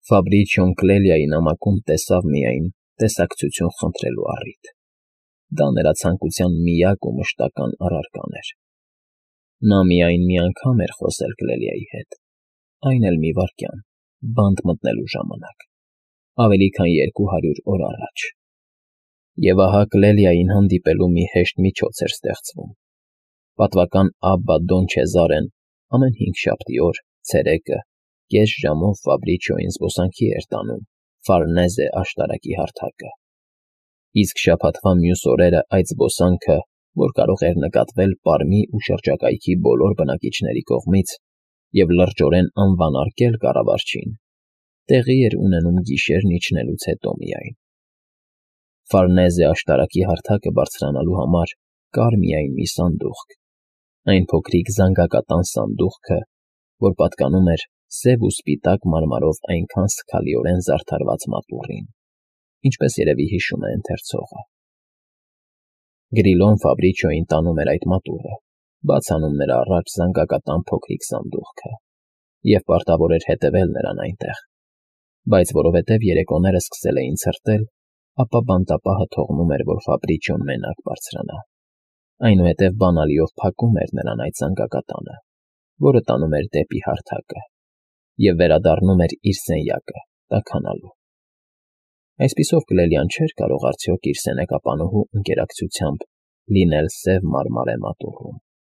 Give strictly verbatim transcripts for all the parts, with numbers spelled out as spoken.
Ֆաբրիչիոն Կլելիայի նամակում տեսավ միայն տեսակցություն խնդրելու առիթ. դա նրա ցանկության միակ ու մշտական առարկան էր։ Նա միայն մի անգամ էր խոսել Կլելիայի հետ, այն էլ մի վայրկյան, բանտ մտնելու ժամանակ, ավելի քան երկու հարյուր օր առաջ։ Եվ ահա Կլելիային հանդիպելու մի հեշտ միջոց էր ստեղծվում։ Պատվական Աբբա Դոն Չեզարեն ամեն հինգշաբթի օր, ցերեկը, կես ժամով Ֆաբրիչիոյին զբոսանքի էր տանում Ֆարնեզե աշտարակի հարթակը, իսկ շաբաթվա մյուս օրերը այդ զբոսանքը, որ կարող էր նկատվել Պարմի ու շրջակայքի բոլոր բնակիչների կողմից և լրջորեն անվանարկել կառավարչին, տեղի էր ունենում գիշերն իջնելուց հետո միայն։ Ֆարնեզե աշտարակի հարթակը բարձրանալու համար կար միայն մի սանդուղք, այն փոքրիկ զանգակատան սանդուղքը, որ պատկանում էր սև ու սպիտակ մարմարով այնքան սգալիորեն զարդարված մատուռին, ինչպես երևի հիշում է ընթերցողը։ Գրիլոն Ֆաբրիչիոյին տանում էր այդ մատուռը, բաց անում նրա առաջ զանգակատան փոքրիկ սանդուղքը և պարտավոր էր հետևել նրան այնտեղ, բայց որովհետև երեկոները սկսել էին ցրտել, ապա բանտապահը թողնում էր, որ Ֆաբրիչիոն մենակ բարձրանա, այնուհետև բանալիով փակում էր նրան այդ զանգակատանը, որը տանում էր դեպի հարթակը, և վերադառնում էր իր սենյակը տաքանալու։ Այսպիսով Կլելիան չէր կարող արդյոք իր սենյակապանուհու ընկերակցությամբ լինել սև մարմարե մատուռում։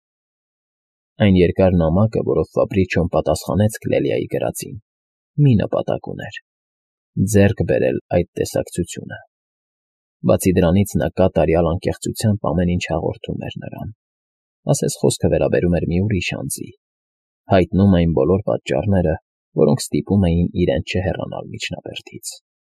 Այն երկար նամակը, որով Ֆաբրիչիոն պատասխանեց Կլելիայի գրածին, մի նպատակ ուներ՝ ձեռք բերել այդ տեսակցությունը։ Բացի դրանից նա կատարյալ անկեղծությամբ ամեն ինչ հաղորդում էր նրան, ասես խոսքը վերաբերում էր մի ուրիշ անձի, հայտնում այն բոլոր պատճառները, որոնք ստիպում էին իրեն չհեռանալ միջնաբերդից։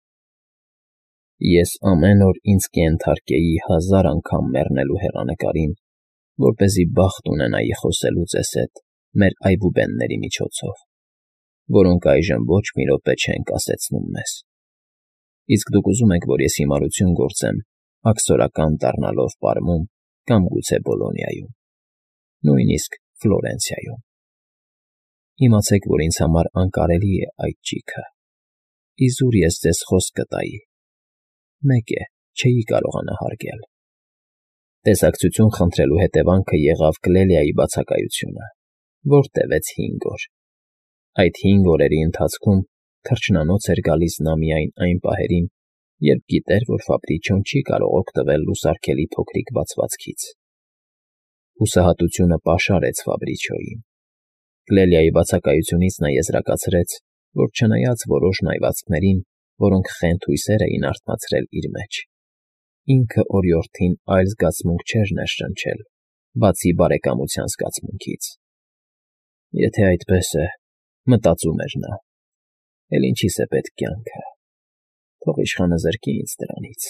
Ես ամեն օր ինձ կենթարկեի հազար անգամ մեռնելու հեռանկարին, որպեսզի բախտ ունենայի խոսելու ձեզ հետ մեր այբուբենների միջոցով, որոնք այժմ ոչ մի րոպե չեն կասեցնում մեզ։ Իսկ դուք ուզում եք, որ ես հիմարություն գործեմ, աքսորական դառնալով Պարմում կամ գուցե Բոլոնիայում, նույնիսկ Ֆլորենցիայում։ Իմացեք, որ ինձ համար անկարելի է այդ ճիգը։ Իզուր ես ձեզ խոսք կտայի, մեկ է, չէի կարողանա հարգել։ Տեսակցություն խնդրելու հետևանքը եղավ Կլելիայի բացակայությունը, որ տևեց հինգ օր։ Այդ հինգ օրերի ընթացքում թռչնանոց էր գալիս նա միայն այն պահերին, երբ գիտեր, որ Ֆաբրիչիոն չի կարող օգտվել լուսարգելի փոքրիկ բացվածքից։ Հուսահատությունը պաշարեց Ֆաբրիչիոյին։ Կլելիայի բացակայությունից նա եզրակացրեց, որ չնայած որոշ նայվածքներին, որոնք խենթ հույսեր էին արթնացրել իր մեջ, ինքը օրիորդին այլ զգացմունք չէր ներշնչել, բացի բարեկամության զգացմունքից։ Եթե այդպես է, մտածում էր նա, էլ ինչի՞ս է պետք կյանքը, թող իշխանը զրկի ինձ դրանից։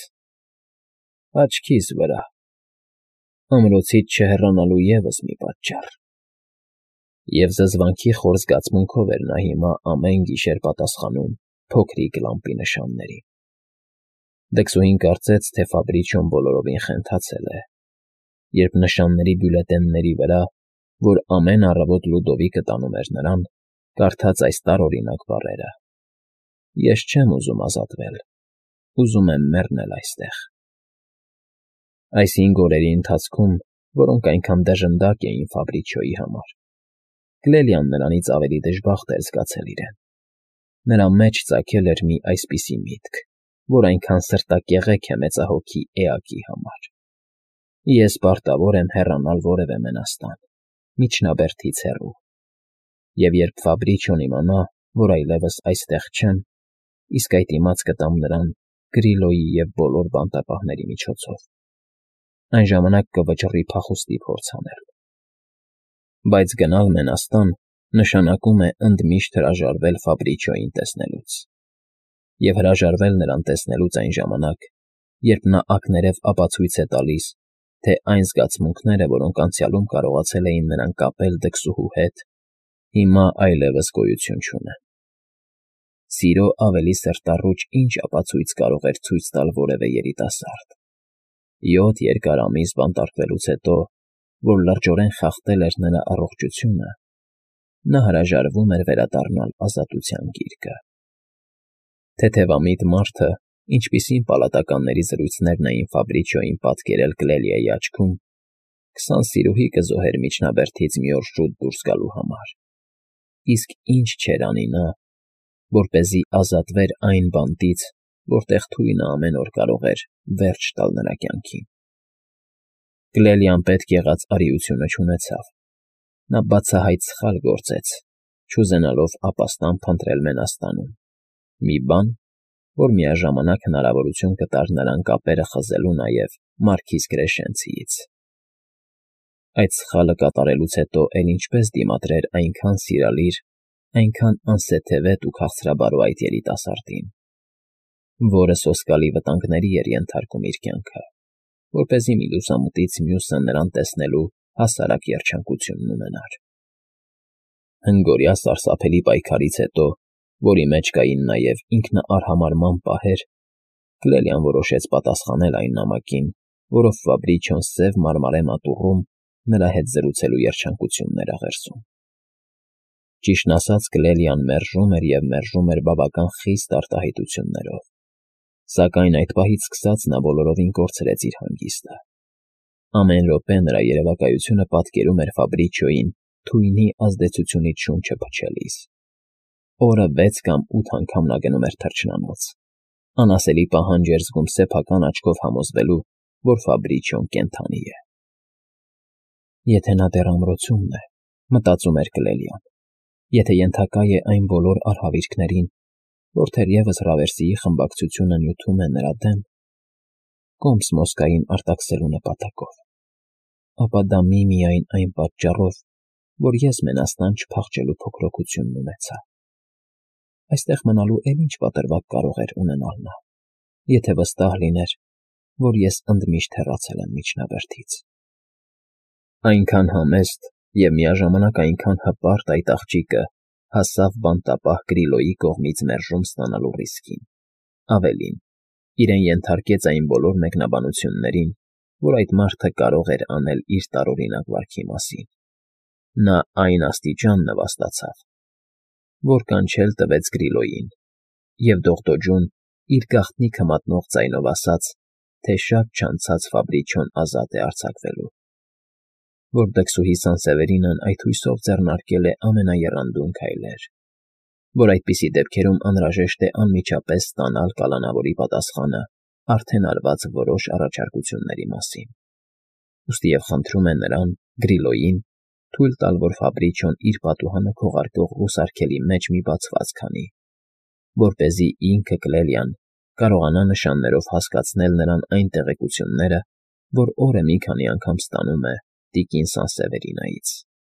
Աչքիս վրա, ամրոցից չհեռանալու ևս մի պատճառ։ Եվ զզվանքի խոր զգացմունքով էր նա հիմա ամեն գիշեր պատասխանում փոքրիկ լամպի նշաններին։ Դքսուհին կարծեց, թե Ֆաբրիչիոն բոլորովին խենթացել է, երբ նշանների բյուլետենների վրա, որ ամեն առավոտ Լյուդովիկը տանում էր նրան, կարդաց այս տարօրինակ բառերը. «Ես չեմ ուզում ազատվել, ուզում եմ մեռնել այստեղ»։ Այս հինգ օրերի ընթացքում, որոնք այնքան դժնդակ էին Ֆաբրիչիոյի համար, Կլելիան նրանից ավելի դժբախտ էր զգացել իրեն։ Նրա մեջ ծագել էր մի այսպիսի միտք, որ այնքան սրտակեղեք է մեծահոգի էակի համար. ես պարտավոր եմ հեռանալ որևէ մենաստան, միջնաբերդից հեռու, և երբ Ֆաբրիչիոն իմանա, որ այլևս այստեղ չեմ, իսկ այդ իմաց կտամ նրան Գրիլոյի և բոլոր բանտապահների միջոցով, այն ժամանակ կվճռի փախուստի փորձ անել։ Բայց գնալ մենաստան նշանակում է ընդմիշտ հրաժարվել Ֆաբրիչիոյին տեսնելուց, և հրաժարվել նրան տեսնելուց այն ժամանակ, երբ նա ակներև ապացույց է տալիս, թե այն զգացմունքները, որոնք անցյալում կարողացել էին նրան կապել դքսուհու հետ, հիմա այլևս գոյություն չունեն։ Սիրո ավելի սրտառուչ ինչ ապացույց կարող էր ցույց տալ որևէ երիտասարդ։ Յոթ երկար ամիս բանտարկվելուց հետո, որ լրջորեն խախտել էր նրա առողջությունը, նա հրաժարվում էր վերադառնալ ազատության գիրկը։ Թեթևամիտ մարդը, ինչպիսին պալատականների զրույցներն էին Ֆաբրիչիոյին պատկերել Կլելիայի աչքում, քսան սիրուհի կզոհեր միջնաբերդից մի օր շուտ դուրս գալու համար, իսկ ինչ չէր անի նա, որպեսզի ազատվեր այն բանտից, որտեղ թույնը ամեն օր կարող էր վերջ տալ նրա կյանքին։ Կլելիան պետք եղած արիությունը չունեցավ, նա բացահայտ սխալ գործեց, չուզենալով ապաստան փնտրել Մենաստանում, մի բան, որ միաժամանակ հնարավորություն կտար նրան կապերը խզելու նաև Մարքիզ Կրեշենցիից։ Այդ սխալը կատարելուց հետո էլ ինչպես դիմադրեր այնքան սիրալիր, այնքան անսեթևետ ու քաղցրաբարո այդ երիտասարդին, որը սոսկալի վտանգների էր ենթարկում իր կյանքը, որպեսզի մի լուսամուտից մյուսը նրան տեսնելու հասարակ երջանկությունն ունենար։ Հնգօրյա սարսափելի պայքարից հետո, որի մեջ կային նաև ինքնաարհամարհման պահեր, Կլելիան որոշեց պատասխանել այն նամակին, որով Ֆաբրիչիոն սև մարմարե մատուռում նրա հետ զրուցելու երջանկություններ աղերսում։ Ճիշտն ասած, Կլելիան մերժում էր և մերժում էր բավական խիստ արտահայտություններով, սակայն այդ պահից սկսած նա բոլորովին կորցրեց իր հանգիստը։ Ամեն րոպե նրա երևակայությունը պատկերում էր Ֆաբրիչիոյին թույնի ազդեցությունից շունչը փչելիս։ Օրը վեց կամ ութ անգամ նա գնում էր թռչնանոց, անասելի պահանջ էր զգում սեփական աչքով համոզվելու, որ Ֆաբրիչիոն կենդանի է։ Եթե նա դեռ ամրոցումն է, մտածում էր Կլելիան, եթե ենթակա է այն բոլոր արհավիրքներին, որ թերևս Ռավերսիի խմբակցությունը նյութում է նրա դեմ, կոմս Մոսկվային արտաքսելու նպատակով, ապա դա միմիայն այն պատճառով, որ ես Մենաստան չփախչելու փոքրօգությունն ունեցա։ Այստեղ մնալու էլ ինչ պատրվակ կարող էր ունենալ նա, եթե վստահ լիներ, որ ես ընդմիշտ հեռացել եմ միջնաբերդից։ Այնքան համեստ և միաժամանակ այնքան հպարտ այդ աղջիկը հասավ բանտապահ Գրիլոյի կողմից մերժում ստանալու ռիսկին, ավելին, իրեն ենթարկեց այն բոլոր մեկնաբանություններին, որ այդ մարդը կարող էր անել իր տարօրինակ վարքի մասին։ Նա այն աստիճան նվաստացավ, որ կանչել տվեց Գրիլոյին, և դողդոջուն իր գաղտնիքը մատնող ձայնով ասաց, թե շատ չանցած Ֆաբրիչիոն ազատ է արձակվելու, որ դքսուհի Սանսևերինն այդ հույսով ձեռնարկել է ամենաեռանդուն քայլեր, որ այդպիսի դեպքերում անհրաժեշտ է անմիջապես ստանալ կալանավորի պատասխանը արդեն արված որոշ առաջարկությունների մասին։ Ուստի և խնդրում է նրան, Գրիլոյին, թույլ տալ, որ Ֆաբրիչիոն իր պատուհանը քողարկող ռուսարգելի մեջ մի բացվածք անի, որպեսզի ինքը Կլելիան կարողանա նշաններով հասկացնել նրան այն տեղեկությունները, որ օրը մի քանի անգամ ստանում է տիկին Սանսևերինայից։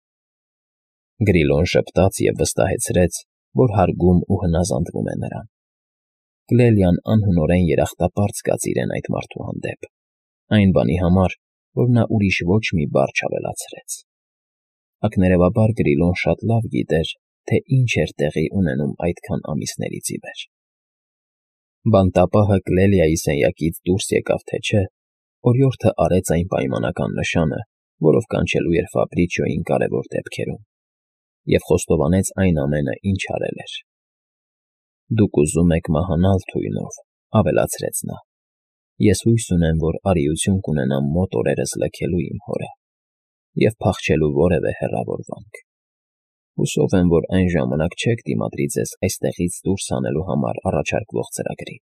Գրիլոն ժպտաց և վստահեցրեց, որ հարգում ու հնազանդվում է նրան։ Կլելիան անհունորեն երախտապարտ զգաց իրեն այդ մարդու հանդեպ, այն բանի համար, որ նա ուրիշ ոչ մի բառ չավելացրեց։ Ակներևաբար Գրիլոն շատ լավ գիտեր, թե ինչ էր տեղի ունենում այդքան ամիսներից ի վեր։ Բանտապահը Կլելիայի սենյակից դուրս եկավ թե չէ, օրիորդը արեց այն պայմանական նշանը, որով կանչելու էր Ֆաբրիչիոյին կարևոր դեպքերում, և խոստովանեց այն ամենը, ինչ արել էր։ «Դուք ուզում եք մահանալ թույնով», ավելացրեց նա։ «Ես հույս ունեմ, որ արիություն կունենամ մոտ օրերս լքելու իմ հորը և փախչելու որևէ հեռավոր վանք։ Հուսով եմ, որ այն ժամանակ չեք դիմադրի ձեզ այստեղից դուրս հանելու համար առաջարկվող ծրագրին։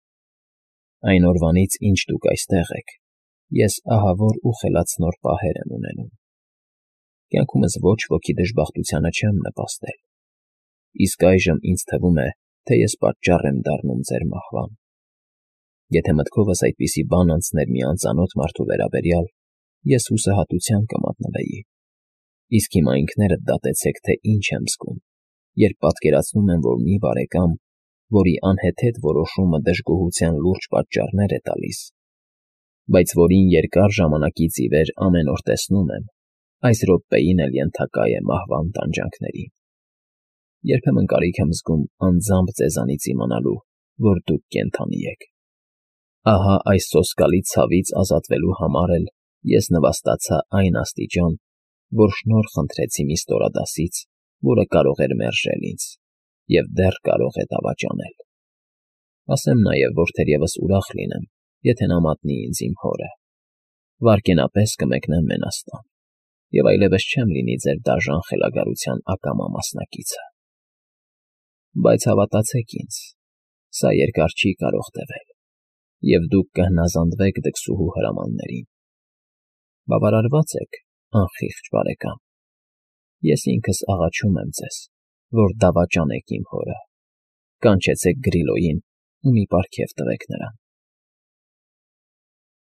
Այն օրվանից, ինչ դուք այստեղ եք, ես ահավոր ու խելացնոր պահեր եմ ունենում։ Կյանքումս ոչ ոքի դժբախտությանը չեմ նպաստել, իսկ այժմ ինձ թվում է, թե ես պատճառ եմ դառնում ձեր մահվան։ Եթե մտքովս այդպիսի բան անցներ մի անծանոթ մարդու վերաբերյալ, ես հուսահատության կմատնվեի, իսկ հիմա ինքներդ դատեցեք, թե ինչ եմ զգում, երբ պատկերացնում եմ, որ մի բարեկամ, որի անհեթեթ որոշումը դժգոհության լուրջ պատճառներ է տալիս, բայց որին երկար ժամանակից ի վեր ամեն օր տեսնում եմ, այս րոպեին էլ ենթակա է մահվան տանջանքներին։ Երբեմն կարիք եմ զգում անձամբ ձեզանից իմանալու, որ դուք կենդանի եք։ Ահա այս սոսկալի ցավից ազատվելու համար էլ ես նվաստացա այն աստիճան, որ շնորհ խնդրեցի մի ստորադասից, որը կարող էր մերժել ինձ և դեռ կարող է դավաճանել։ Ասեմ նաև, որ թերևս ուրախ լինեմ, եթե նա մատնի ինձ իմ հորը, վայրկենապես կմեկնեմ մենաստան և այլևս չեմ լինի ձեր դաժան խելագարության ակամա մասնակիցը։ Բայց հավատացեք ինձ, սա երկար չի կարող տևել, և դուք կհնազանդվեք դքսուհու հրամաններին։ Բավարարվա՞ծ եք, անխիղճ բարեկամ, ես ինքս աղաչում եմ ձեզ, որ դավաճանեք իմ հորը, կանչեցեք Գրիլոյին ու մի պարգև տվեք նրան։